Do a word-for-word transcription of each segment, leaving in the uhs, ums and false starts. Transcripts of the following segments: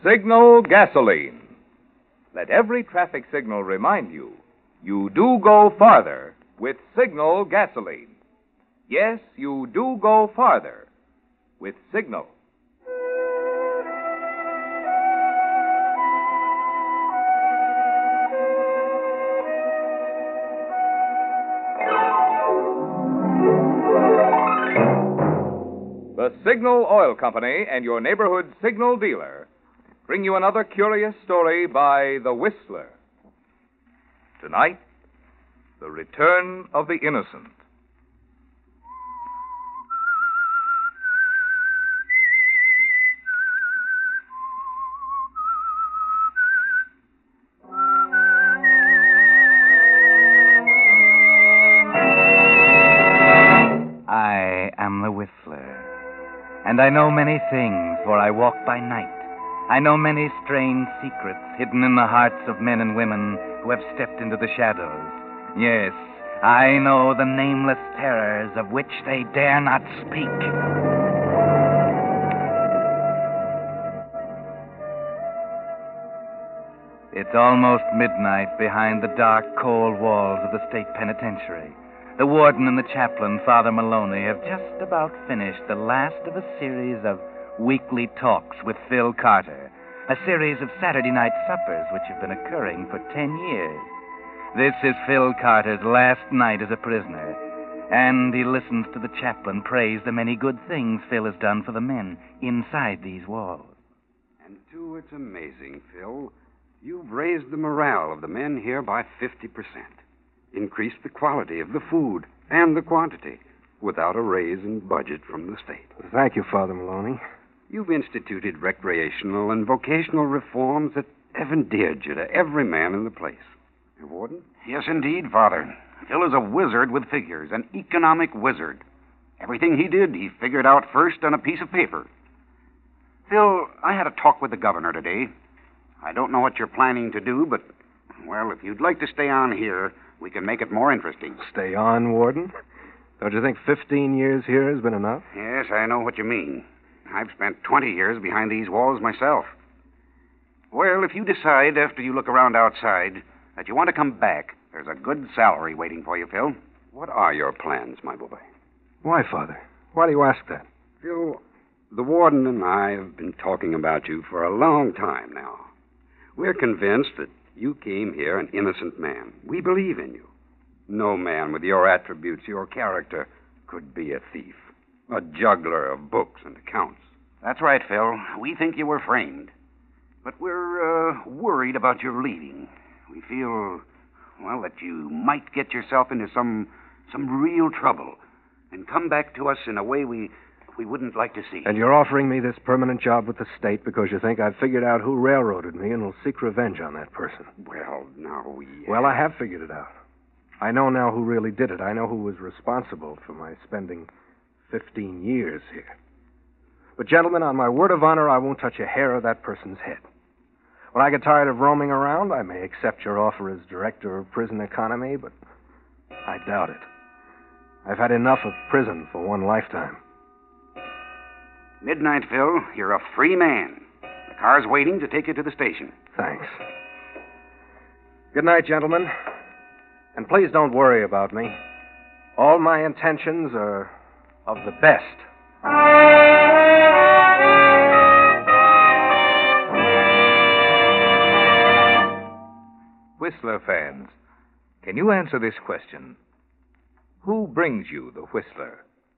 Signal gasoline. Let every traffic signal remind you, you do go farther with Signal gasoline. Yes, you do go farther with Signal. The Signal Oil Company and your neighborhood Signal dealer bring you another curious story by The Whistler. Tonight, The Return of the Innocent. I am the Whistler, and I know many things, for I walk by night. I know many strange secrets hidden in the hearts of men and women who have stepped into the shadows. Yes, I know the nameless terrors of which they dare not speak. It's almost midnight behind the dark, cold walls of the state penitentiary. The warden and the chaplain, Father Maloney, have just about finished the last of a series of weekly talks with Phil Carter, a series of Saturday night suppers which have been occurring for ten years. This is Phil Carter's last night as a prisoner, and he listens to the chaplain praise the many good things Phil has done for the men inside these walls. And, too, it's amazing, Phil. You've raised the morale of the men here by fifty percent, increased the quality of the food and the quantity without a raise in budget from the state. Thank you, Father Maloney. You've instituted recreational and vocational reforms that have endeared you to every man in the place. Your warden? Yes, indeed, Father. Phil is a wizard with figures, an economic wizard. Everything he did, he figured out first on a piece of paper. Phil, I had a talk with the governor today. I don't know what you're planning to do, but, well, if you'd like to stay on here, we can make it more interesting. Stay on, Warden? Don't you think fifteen years here has been enough? Yes, I know what you mean. I've spent twenty years behind these walls myself. Well, if you decide after you look around outside that you want to come back, there's a good salary waiting for you, Phil. What are your plans, my boy? Why, Father? Why do you ask that? Phil, the warden and I have been talking about you for a long time now. We're convinced that you came here an innocent man. We believe in you. No man with your attributes, your character, could be a thief, a juggler of books and accounts. That's right, Phil. We think you were framed. But we're uh, worried about your leaving. We feel, well, that you might get yourself into some some real trouble and come back to us in a way we we wouldn't like to see. And you're offering me this permanent job with the state because you think I've figured out who railroaded me and will seek revenge on that person. Well, now we... Well, I have figured it out. I know now who really did it. I know who was responsible for my spending fifteen years here. But, gentlemen, on my word of honor, I won't touch a hair of that person's head. When I get tired of roaming around, I may accept your offer as director of prison economy, but I doubt it. I've had enough of prison for one lifetime. Midnight, Phil. You're a free man. The car's waiting to take you to the station. Thanks. Good night, gentlemen. And please don't worry about me. All my intentions are of the best. Whistler fans, can you answer this question? Who brings you the Whistler?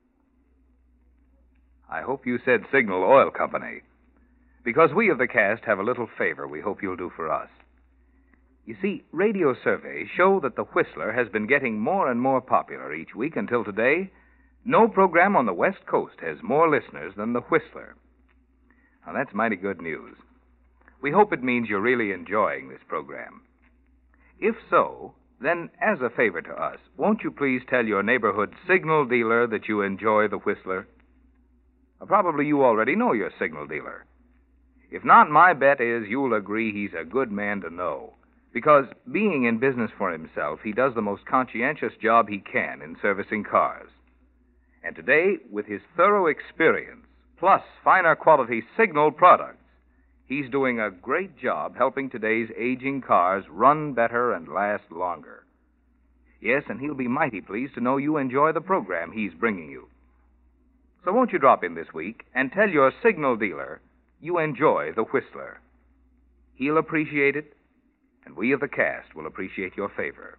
I hope you said Signal Oil Company, because we of the cast have a little favor we hope you'll do for us. You see, radio surveys show that the Whistler has been getting more and more popular each week until today. No program on the West Coast has more listeners than the Whistler. Now, that's mighty good news. We hope it means you're really enjoying this program. If so, then as a favor to us, won't you please tell your neighborhood signal dealer that you enjoy the Whistler? Well, probably you already know your signal dealer. If not, my bet is you'll agree he's a good man to know. Because being in business for himself, he does the most conscientious job he can in servicing cars. And today, with his thorough experience, plus finer quality Signal products, He's doing a great job helping today's aging cars run better and last longer. Yes, and he'll be mighty pleased to know you enjoy the program he's bringing you. So won't you drop in this week and tell your signal dealer you enjoy the Whistler. He'll appreciate it, and we of the cast will appreciate your favor.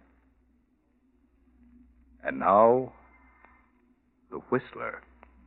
And now, the Whistler.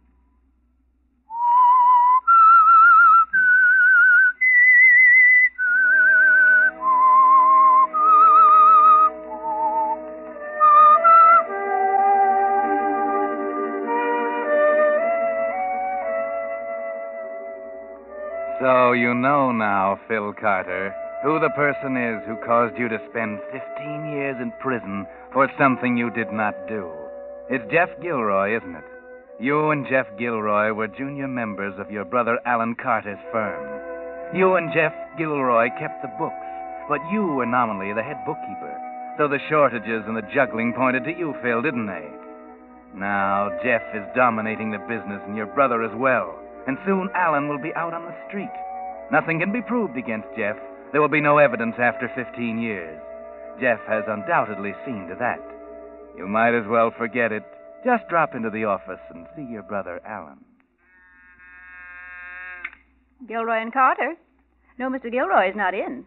So you know now, Phil Carter, who the person is who caused you to spend fifteen years in prison for something you did not do. It's Jeff Gilroy, isn't it? You and Jeff Gilroy were junior members of your brother Alan Carter's firm. You and Jeff Gilroy kept the books, but you were nominally the head bookkeeper. So the shortages and the juggling pointed to you, Phil, didn't they? Now, Jeff is dominating the business and your brother as well. And soon Alan will be out on the street. Nothing can be proved against Jeff. There will be no evidence after fifteen years. Jeff has undoubtedly seen to that. You might as well forget it. Just drop into the office and see your brother Alan. Gilroy and Carter? No, Mister Gilroy is not in.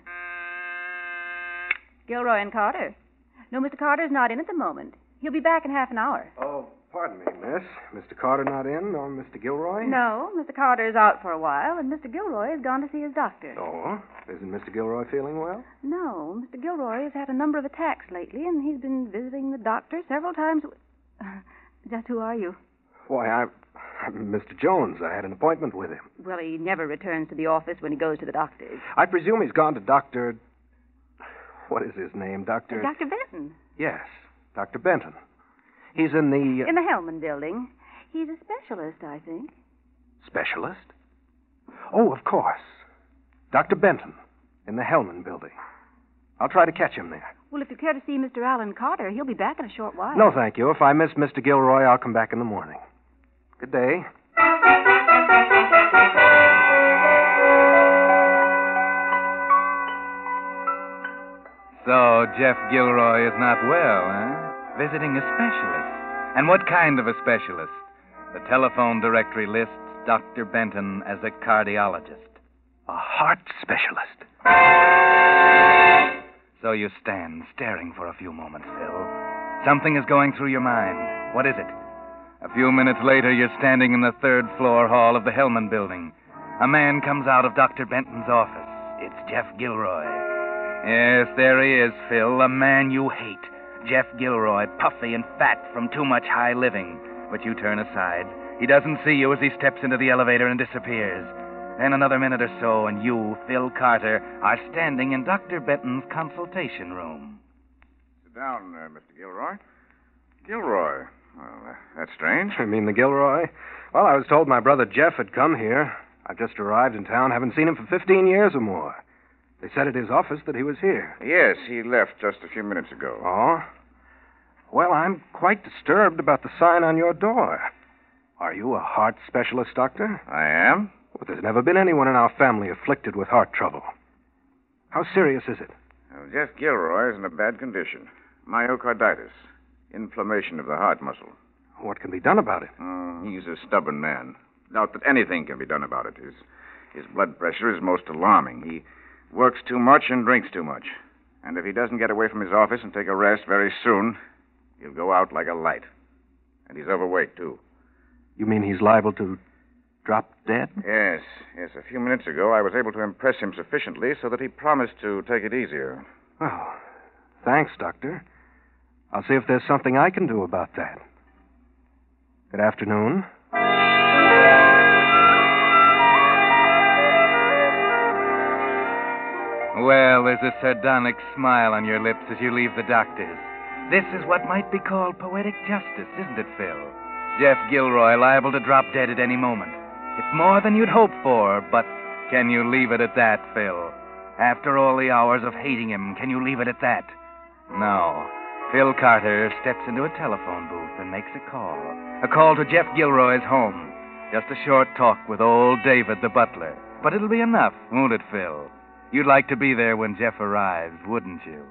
Gilroy and Carter? No, Mister Carter's not in at the moment. He'll be back in half an hour. Oh, pardon me, miss. Mister Carter not in, nor Mister Gilroy? No, Mister Carter is out for a while, and Mister Gilroy has gone to see his doctor. Oh, isn't Mister Gilroy feeling well? No, Mister Gilroy has had a number of attacks lately, and he's been visiting the doctor several times. Uh, just who are you? Why, I, I'm Mister Jones. I had an appointment with him. Well, he never returns to the office when he goes to the doctor's. I presume he's gone to Doctor... What is his name? Doctor... Uh, Doctor Benton. Yes, Doctor Benton. He's in the... Uh... In the Hellman building. He's a specialist, I think. Specialist? Oh, of course. Doctor Benton, in the Hellman building. I'll try to catch him there. Well, if you care to see Mister Alan Carter, he'll be back in a short while. No, thank you. If I miss Mister Gilroy, I'll come back in the morning. Good day. So, Jeff Gilroy is not well, eh? Visiting a specialist. And what kind of a specialist? The telephone directory lists Doctor Benton as a cardiologist. A heart specialist. So you stand staring for a few moments, Phil. Something is going through your mind. What is it? A few minutes later, you're standing in the third floor hall of the Hellman building. A man comes out of Doctor Benton's office. It's Jeff Gilroy. Yes, there he is, Phil, a man you hate. Jeff Gilroy, puffy and fat from too much high living. But you turn aside. He doesn't see you as he steps into the elevator and disappears. Then another minute or so, and you, Phil Carter, are standing in Doctor Benton's consultation room. Sit down, uh, Mister Gilroy. Gilroy? Well, uh, that's strange. I mean the Gilroy? Well, I was told my brother Jeff had come here. I've just arrived in town, haven't seen him for fifteen years or more. They said at his office that he was here. Yes, he left just a few minutes ago. Oh? Well, I'm quite disturbed about the sign on your door. Are you a heart specialist, Doctor? I am. Well, there's never been anyone in our family afflicted with heart trouble. How serious is it? Well, Jeff Gilroy is in a bad condition. Myocarditis. Inflammation of the heart muscle. What can be done about it? Uh, he's a stubborn man. Doubt that anything can be done about it. His, his blood pressure is most alarming. He works too much and drinks too much. And if he doesn't get away from his office and take a rest very soon, he'll go out like a light. And he's overweight, too. You mean he's liable to drop dead? Yes, yes. A few minutes ago, I was able to impress him sufficiently so that he promised to take it easier. Oh, thanks, Doctor. I'll see if there's something I can do about that. Good afternoon. Well, there's a sardonic smile on your lips as you leave the doctor's. This is what might be called poetic justice, isn't it, Phil? Jeff Gilroy liable to drop dead at any moment. It's more than you'd hope for, but can you leave it at that, Phil? After all the hours of hating him, can you leave it at that? No. Phil Carter steps into a telephone booth and makes a call. A call to Jeff Gilroy's home. Just a short talk with old David, the butler. But it'll be enough, won't it, Phil? You'd like to be there when Jeff arrives, wouldn't you?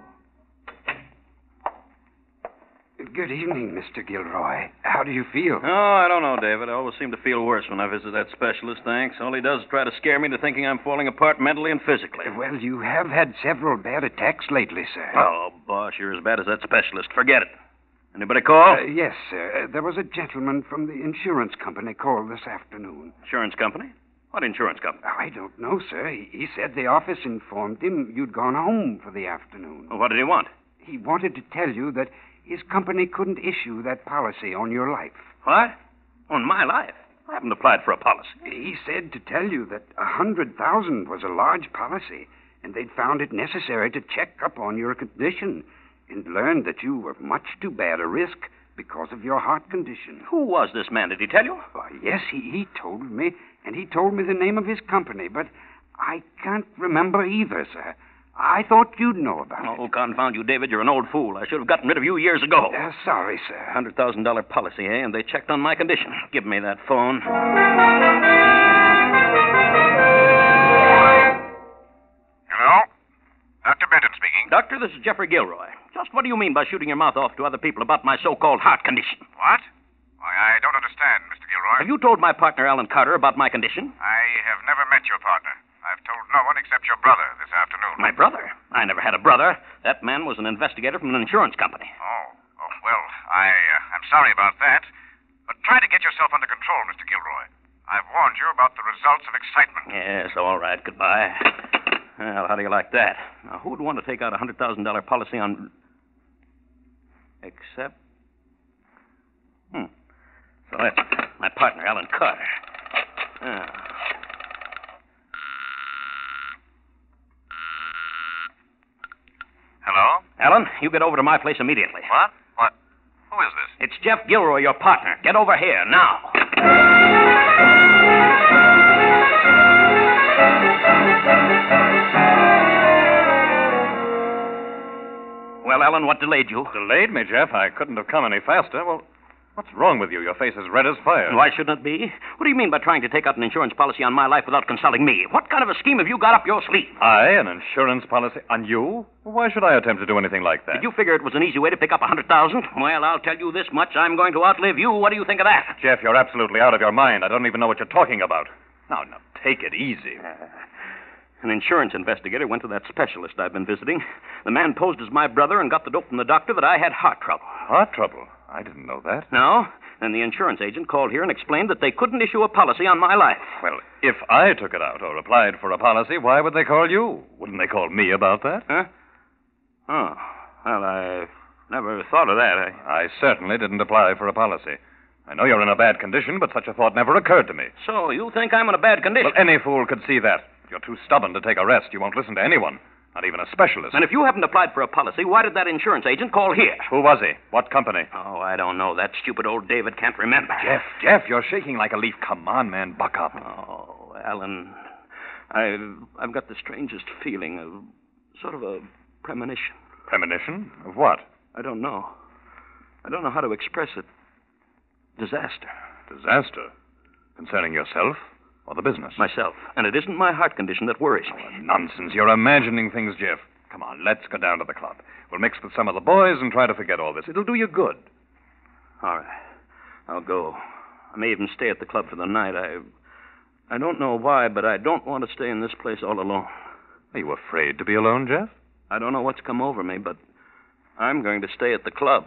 Good evening, Mister Gilroy. How do you feel? Oh, I don't know, David. I always seem to feel worse when I visit that specialist, thanks. All he does is try to scare me into thinking I'm falling apart mentally and physically. Well, you have had several bad attacks lately, sir. Oh, boss, you're as bad as that specialist. Forget it. Anybody call? Uh, yes, sir. Uh, there was a gentleman from the insurance company called this afternoon. Insurance company? What insurance company? I don't know, sir. He, he said the office informed him you'd gone home for the afternoon. Well, what did he want? He wanted to tell you that his company couldn't issue that policy on your life. What? On my life? I haven't applied for a policy. He said to tell you that a hundred thousand was a large policy, and they'd found it necessary to check up on your condition and learned that you were much too bad a risk because of your heart condition. Who was this man? Did he tell you? Why, yes, he, he told me, and he told me the name of his company, but I can't remember either, sir. I thought you'd know about it. Oh, confound you, David. You're an old fool. I should have gotten rid of you years ago. Uh, sorry, sir. one hundred thousand dollars policy, eh? And they checked on my condition. Give me that phone. Hello? Doctor Benton speaking. Doctor, this is Jeffrey Gilroy. Just what do you mean by shooting your mouth off to other people about my so-called heart condition? What? Why, I don't understand, Mister Gilroy. Have you told my partner, Alan Carter, about my condition? I have never met your partner. I've told no one except your brother this afternoon. My brother? I never had a brother. That man was an investigator from an insurance company. Oh, oh well, I, uh, I'm sorry about that. But try to get yourself under control, Mister Gilroy. I've warned you about the results of excitement. Yes, all right. Goodbye. Well, how do you like that? Now, who would want to take out a one hundred thousand dollars policy on... Except... Hmm. So that's my partner, Alan Carter. Ah. Hello? Alan, you get over to my place immediately. What? What? Who is this? It's Jeff Gilroy, your partner. Get over here, now. Well, Alan, what delayed you? Delayed me, Jeff? I couldn't have come any faster. Well, what's wrong with you? Your face is red as fire. Why shouldn't it be? What do you mean by trying to take out an insurance policy on my life without consulting me? What kind of a scheme have you got up your sleeve? I, an insurance policy on you? Why should I attempt to do anything like that? Did you figure it was an easy way to pick up a hundred thousand? Well, I'll tell you this much. I'm going to outlive you. What do you think of that? Jeff, you're absolutely out of your mind. I don't even know what you're talking about. Now, now, take it easy. Uh, an insurance investigator went to that specialist I've been visiting. The man posed as my brother and got the dope from the doctor that I had heart trouble. Heart trouble? I didn't know that. No? Then the insurance agent called here and explained that they couldn't issue a policy on my life. Well, if I took it out or applied for a policy, why would they call you? Wouldn't they call me about that? Huh? Oh. Well, I never thought of that. I... I certainly didn't apply for a policy. I know you're in a bad condition, but such a thought never occurred to me. So you think I'm in a bad condition? Well, any fool could see that. You're too stubborn to take a rest. You won't listen to anyone, not even a specialist. And if you haven't applied for a policy, why did that insurance agent call here? Who was he? What company? Oh, I don't know. That stupid old David can't remember. Jeff, Jeff, you're shaking like a leaf. Come on, man, buck up. Oh, Alan, I've, I've got the strangest feeling of sort of a premonition. Premonition? Of what? I don't know. I don't know how to express it. Disaster. Disaster? Concerning yourself or the business? Myself. And it isn't my heart condition that worries me. Oh, nonsense. You're imagining things, Jeff. Come on, let's go down to the club. We'll mix with some of the boys and try to forget all this. It'll do you good. All right. I'll go. I may even stay at the club for the night. I I don't know why, but I don't want to stay in this place all alone. Are you afraid to be alone, Jeff? I don't know what's come over me, but I'm going to stay at the club.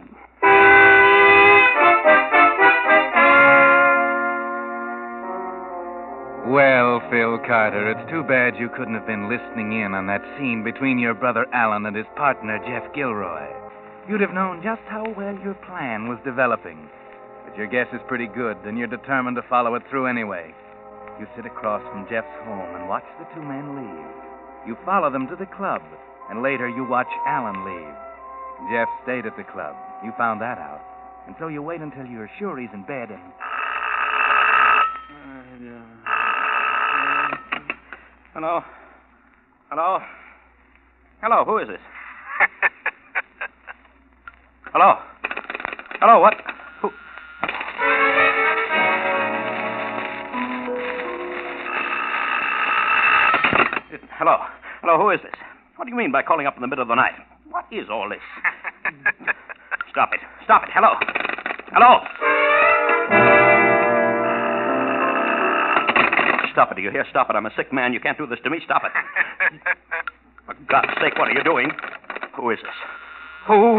Well, Phil Carter, it's too bad you couldn't have been listening in on that scene between your brother Alan and his partner, Jeff Gilroy. You'd have known just how well your plan was developing. But your guess is pretty good, and you're determined to follow it through anyway. You sit across from Jeff's home and watch the two men leave. You follow them to the club, and later you watch Alan leave. Jeff stayed at the club. You found that out. And so you wait until you're sure he's in bed and... Hello? Hello? Hello, who is this? Hello? Hello, what? Who? Hello. Hello, who is this? What do you mean by calling up in the middle of the night? What is all this? Stop it. Stop it. Hello. Hello. Stop it. Do you hear? Stop it. I'm a sick man. You can't do this to me. Stop it. For God's sake, what are you doing? Who is this? Who?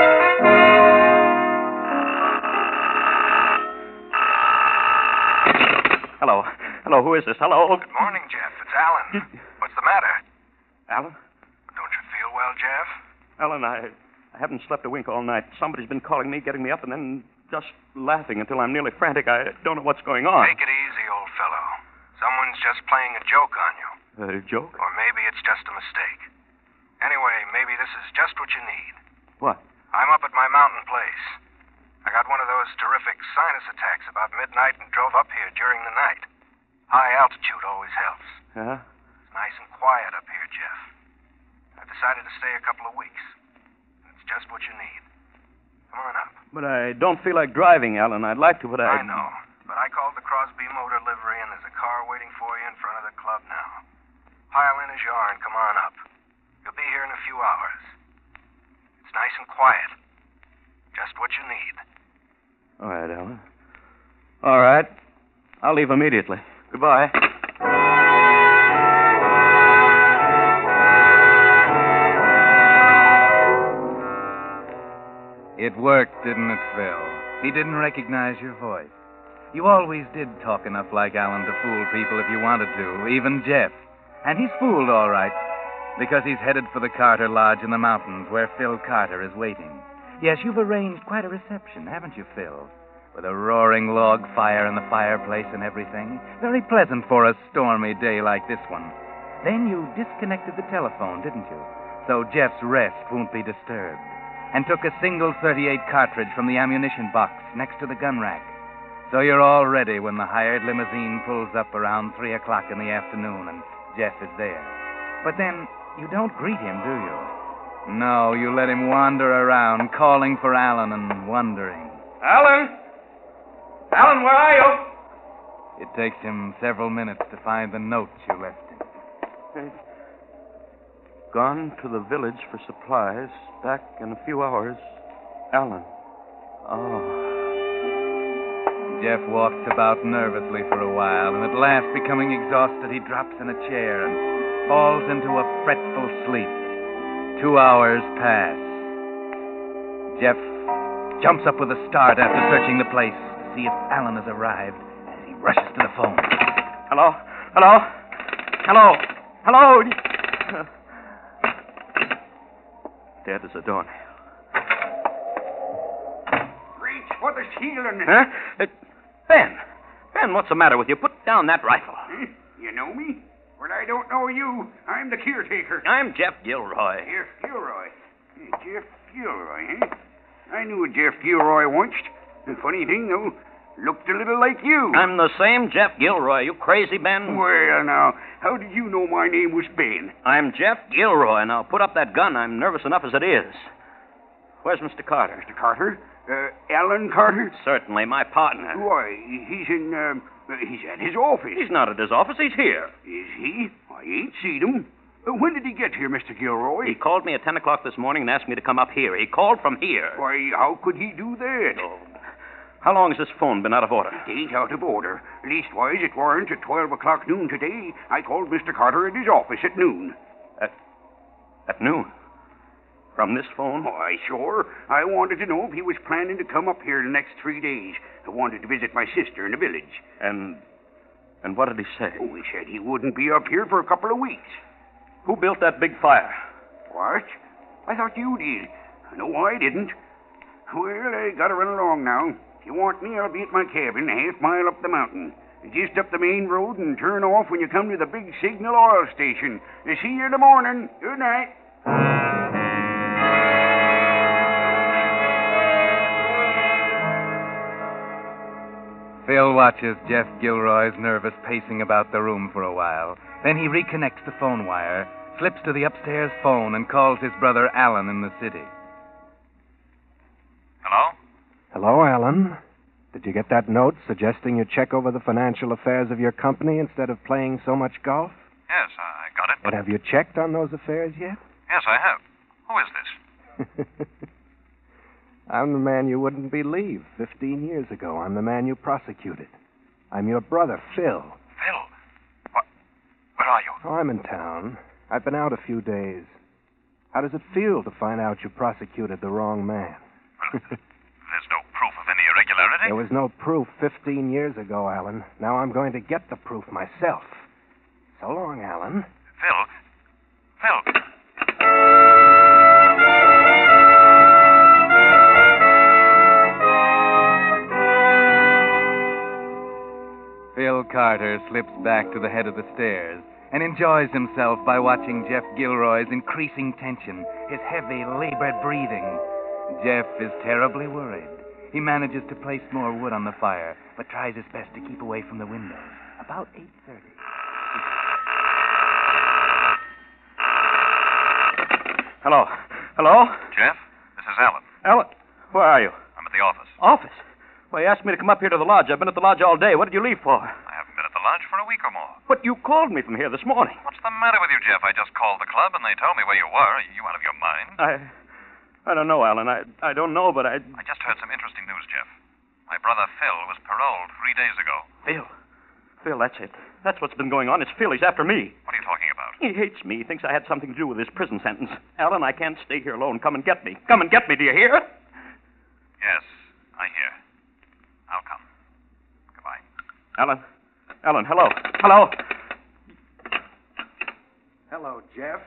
Hello. Hello, who is this? Hello. Good morning, Jeff. It's Alan. What's the matter? Alan? Don't you feel well, Jeff? Alan, I, I haven't slept a wink all night. Somebody's been calling me, getting me up, and then just laughing until I'm nearly frantic. I don't know what's going on. Take it easy, old fellow. Someone's just playing a joke on you. A joke? Or maybe it's just a mistake. Anyway, maybe this is just what you need. What? I'm up at my mountain place. I got one of those terrific sinus attacks about midnight and drove up here during the night. High altitude always helps. Yeah? It's nice and quiet up here, Jeff. I've decided to stay a couple of weeks. It's just what you need. Come on up. But I don't feel like driving, Alan. I'd like to, but I... I know. But I called the Crosby Motor Livery, and there's a car waiting for you in front of the club now. Pile in as you are and come on up. You'll be here in a few hours. It's nice and quiet. Just what you need. All right, Alan. All right. I'll leave immediately. Goodbye. It worked, didn't it, Phil? He didn't recognize your voice. You always did talk enough like Alan to fool people if you wanted to, even Jeff. And he's fooled all right, because he's headed for the Carter Lodge in the mountains where Phil Carter is waiting. Yes, you've arranged quite a reception, haven't you, Phil? With a roaring log fire in the fireplace and everything. Very pleasant for a stormy day like this one. Then you disconnected the telephone, didn't you? So Jeff's rest won't be disturbed. And took a single thirty-eight cartridge from the ammunition box next to the gun rack. So you're all ready when the hired limousine pulls up around three o'clock in the afternoon and Jeff is there. But then you don't greet him, do you? No, you let him wander around, calling for Alan and wondering. Alan? Alan, where are you? It takes him several minutes to find the note you left him. Hey. Gone to the village for supplies. Back in a few hours. Alan. Oh. Jeff walks about nervously for a while, and at last, becoming exhausted, he drops in a chair and falls into a fretful sleep. Two hours pass. Jeff jumps up with a start after searching the place to see if Alan has arrived as he rushes to the phone. Hello? Hello? Hello? Hello? Dead as a doornail. Reach for the ceiling. Huh? Uh, Ben. Ben, what's the matter with you? Put down that rifle. Huh? You know me? Well, I don't know you. I'm the caretaker. I'm Jeff Gilroy. Jeff Gilroy. Hey, Jeff Gilroy, huh? I knew a Jeff Gilroy once. The funny thing, though, looked a little like you. I'm the same Jeff Gilroy. You crazy, Ben? Well, now, how did you know my name was Ben? I'm Jeff Gilroy. Now, put up that gun. I'm nervous enough as it is. Where's Mister Carter? Mister Carter? Uh, Alan Carter? Certainly, my partner. Why, he's in, um, he's at his office. He's not at his office. He's here. Is he? I ain't seen him. Uh, when did he get here, Mister Gilroy? He called me at ten o'clock this morning and asked me to come up here. He called from here. Why, how could he do that? Oh. How long has this phone been out of order? It ain't out of order. Leastwise, it weren't at twelve o'clock noon today. I called Mister Carter at his office at noon. At, at noon? From this phone? Why, sure. I wanted to know if he was planning to come up here the next three days. I wanted to visit my sister in the village. And, and what did he say? Oh, he said he wouldn't be up here for a couple of weeks. Who built that big fire? What? I thought you did. No, I didn't. Well, I gotta run along now. If you want me, I'll be at my cabin a half mile up the mountain. Just up the main road and turn off when you come to the big Signal oil station. See you in the morning. Good night. Phil watches Jeff Gilroy's nervous pacing about the room for a while. Then he reconnects the phone wire, slips to the upstairs phone, and calls his brother Alan in the city. Hello? Hello, Alan. Did you get that note suggesting you check over the financial affairs of your company instead of playing so much golf? Yes, I got it. But have you checked on those affairs yet? Yes, I have. Who is this? I'm the man you wouldn't believe fifteen years ago. I'm the man you prosecuted. I'm your brother, Phil. Phil? What? Where are you? Oh, I'm in town. I've been out a few days. How does it feel to find out you prosecuted the wrong man? Well, there's no proof of any irregularity. There was no proof fifteen years ago, Alan. Now I'm going to get the proof myself. So long, Alan. Phil? Phil? Phil Carter slips back to the head of the stairs and enjoys himself by watching Jeff Gilroy's increasing tension, his heavy, labored breathing. Jeff is terribly worried. He manages to place more wood on the fire, but tries his best to keep away from the windows. About eight thirty. Hello. Hello? Jeff, this is Alan. Alan, where are you? I'm at the office. Office? Well, you asked me to come up here to the lodge. I've been at the lodge all day. What did you leave for? I haven't been at the lodge for a week or more. But you called me from here this morning. What's the matter with you, Jeff? I just called the club and they told me where you were. Are you out of your mind? I... I don't know, Alan. I, I don't know, but I... I just heard some interesting news, Jeff. My brother Phil was paroled three days ago. Phil. Phil, that's it. That's what's been going on. It's Phil. He's after me. What are you talking about? He hates me. He thinks I had something to do with his prison sentence. Alan, I can't stay here alone. Come and get me. Come and get me. Do you hear? Yes, I hear. I'll come. Goodbye. Alan. Alan, hello. Hello. Hello, Jeff.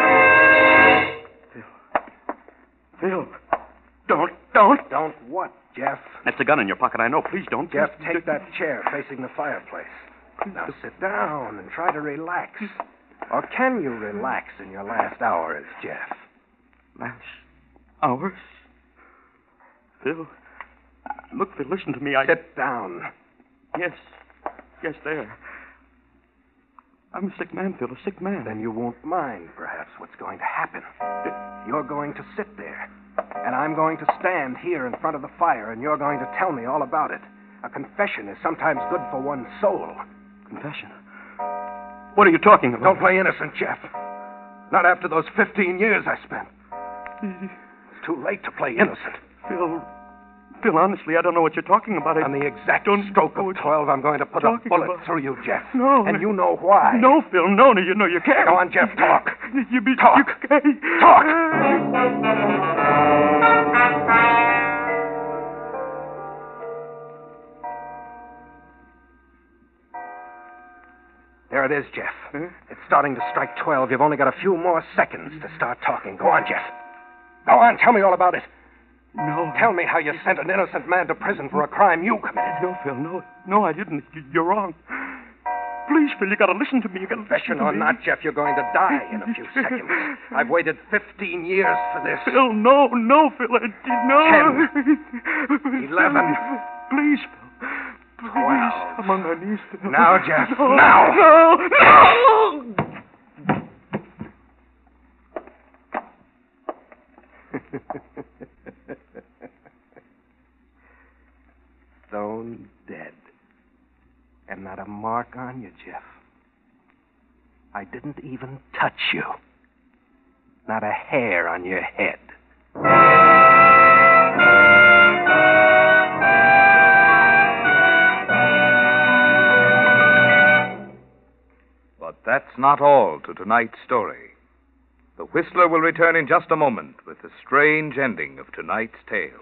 Phil. Phil. Don't, don't. Don't what, Jeff? That's a gun in your pocket, I know. Please don't. Jeff, Please, take that chair facing the fireplace. Now sit down and try to relax. Or can you relax in your last hours, Jeff? Last hours? Phil. Look, Phil, listen to me. I... Sit down. Yes. Yes, there. I'm a sick man, Phil, a sick man. Then you won't mind, perhaps, what's going to happen. You're going to sit there, and I'm going to stand here in front of the fire, and you're going to tell me all about it. A confession is sometimes good for one's soul. Confession? What are you talking about? Don't play innocent, Jeff. Not after those fifteen years I spent. It's too late to play innocent. Phil... Phil, honestly, I don't know what you're talking about. I On the exact don't stroke of twelve, I'm going to put a bullet about. through you, Jeff. No. And you know why. No, Phil, no, no, you know you can't. Go on, Jeff, talk. You be... Talk. You can't. Talk. There it is, Jeff. Huh? It's starting to strike twelve. You've only got a few more seconds to start talking. Go on, Jeff. Go on, tell me all about it. No. Tell me how you sent an innocent man to prison for a crime you committed. No, Phil, no. No, I didn't. You're wrong. Please, Phil, you gotta listen to me. You gotta Confession listen to or me. not, Jeff, you're going to die in a few seconds. I've waited fifteen years for this. Phil, no, no, Phil, I, no. Ten. Eleven. Please, Phil. Please. Twelve. I'm on my knees, Phil. Now, Jeff, no, now. No, no. Stone dead. And not a mark on you, Jeff. I didn't even touch you. Not a hair on your head. But that's not all to tonight's story. The Whistler will return in just a moment with the strange ending of tonight's tale.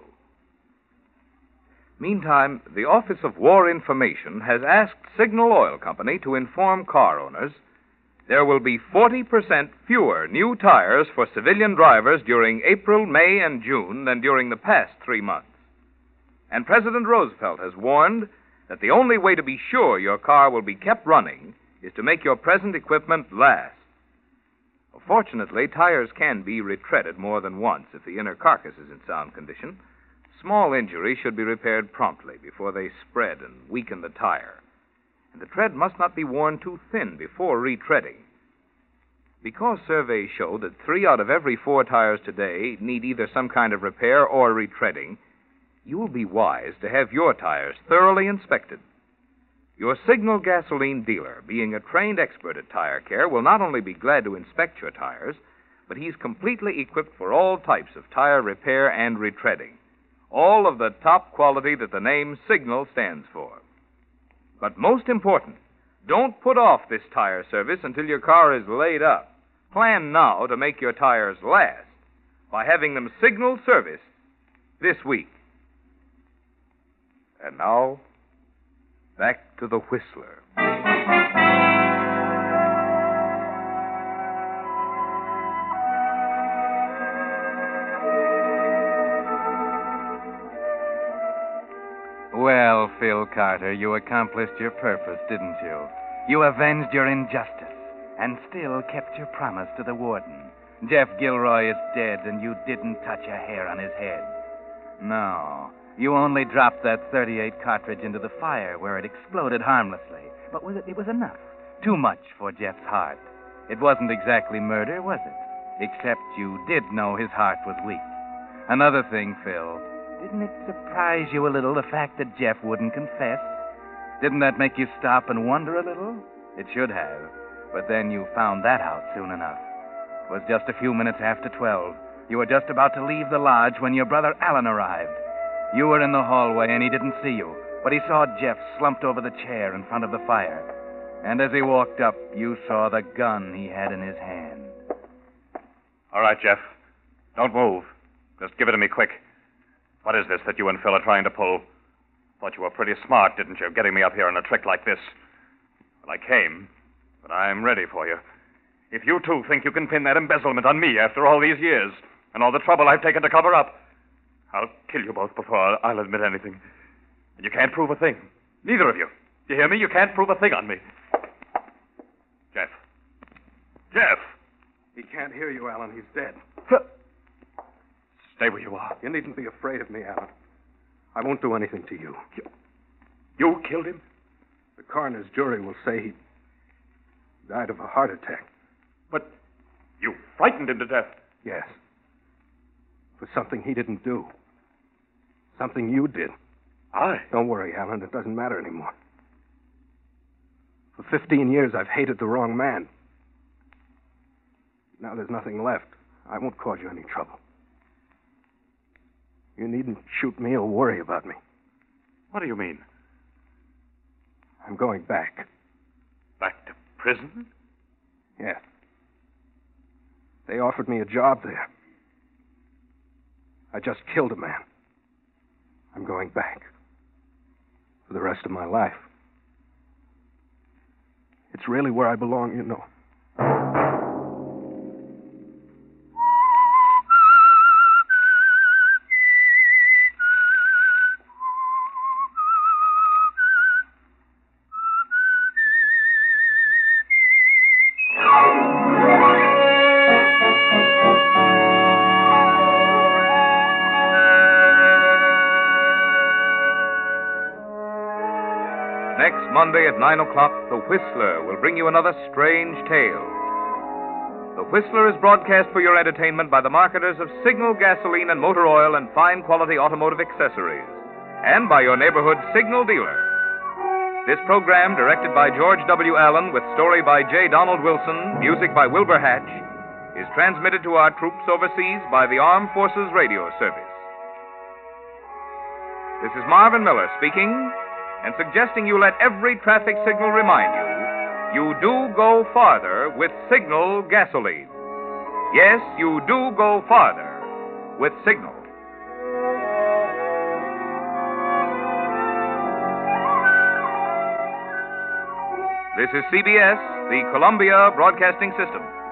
Meantime, the Office of War Information has asked Signal Oil Company to inform car owners there will be forty percent fewer new tires for civilian drivers during April, May, and June than during the past three months. And President Roosevelt has warned that the only way to be sure your car will be kept running is to make your present equipment last. Fortunately, tires can be retreaded more than once if the inner carcass is in sound condition. Small injuries should be repaired promptly before they spread and weaken the tire. And the tread must not be worn too thin before retreading. Because surveys show that three out of every four tires today need either some kind of repair or retreading, you will be wise to have your tires thoroughly inspected. Your Signal gasoline dealer, being a trained expert at tire care, will not only be glad to inspect your tires, but he's completely equipped for all types of tire repair and retreading. All of the top quality that the name Signal stands for. But most important, don't put off this tire service until your car is laid up. Plan now to make your tires last by having them Signal serviced this week. And now, back to the Whistler. Well, Phil Carter, you accomplished your purpose, didn't you? You avenged your injustice and still kept your promise to the warden. Jeff Gilroy is dead, and you didn't touch a hair on his head. No, you only dropped that thirty-eight cartridge into the fire where it exploded harmlessly. But was it, it was enough. Too much for Jeff's heart. It wasn't exactly murder, was it? Except you did know his heart was weak. Another thing, Phil. Didn't it surprise you a little, the fact that Jeff wouldn't confess? Didn't that make you stop and wonder a little? It should have. But then you found that out soon enough. It was just a few minutes after twelve. You were just about to leave the lodge when your brother Alan arrived. You were in the hallway and he didn't see you, but he saw Jeff slumped over the chair in front of the fire. And as he walked up, you saw the gun he had in his hand. All right, Jeff. Don't move. Just give it to me quick. What is this that you and Phil are trying to pull? Thought you were pretty smart, didn't you, getting me up here on a trick like this? Well, I came, but I'm ready for you. If you two think you can pin that embezzlement on me after all these years and all the trouble I've taken to cover up, I'll kill you both before I'll admit anything. And you can't prove a thing. Neither of you. You hear me? You can't prove a thing on me. Jeff. Jeff! He can't hear you, Alan. He's dead. Stay where you are. You needn't be afraid of me, Alan. I won't do anything to you. You, you killed him? The coroner's jury will say he died of a heart attack. But you frightened him to death. Yes. For something he didn't do. Something you did. I? Don't worry, Alan. It doesn't matter anymore. For fifteen years, I've hated the wrong man. Now there's nothing left. I won't cause you any trouble. You needn't shoot me or worry about me. What do you mean? I'm going back. Back to prison? Yes. They offered me a job there. I just killed a man. I'm going back. For the rest of my life. It's really where I belong, you know. Next Monday at nine o'clock, The Whistler will bring you another strange tale. The Whistler is broadcast for your entertainment by the marketers of Signal gasoline and motor oil and fine quality automotive accessories, and by your neighborhood Signal dealer. This program, directed by George W. Allen with story by J. Donald Wilson, music by Wilbur Hatch, is transmitted to our troops overseas by the Armed Forces Radio Service. This is Marvin Miller speaking, and suggesting you let every traffic signal remind you, you do go farther with Signal gasoline. Yes, you do go farther with Signal. This is C B S, the Columbia Broadcasting System.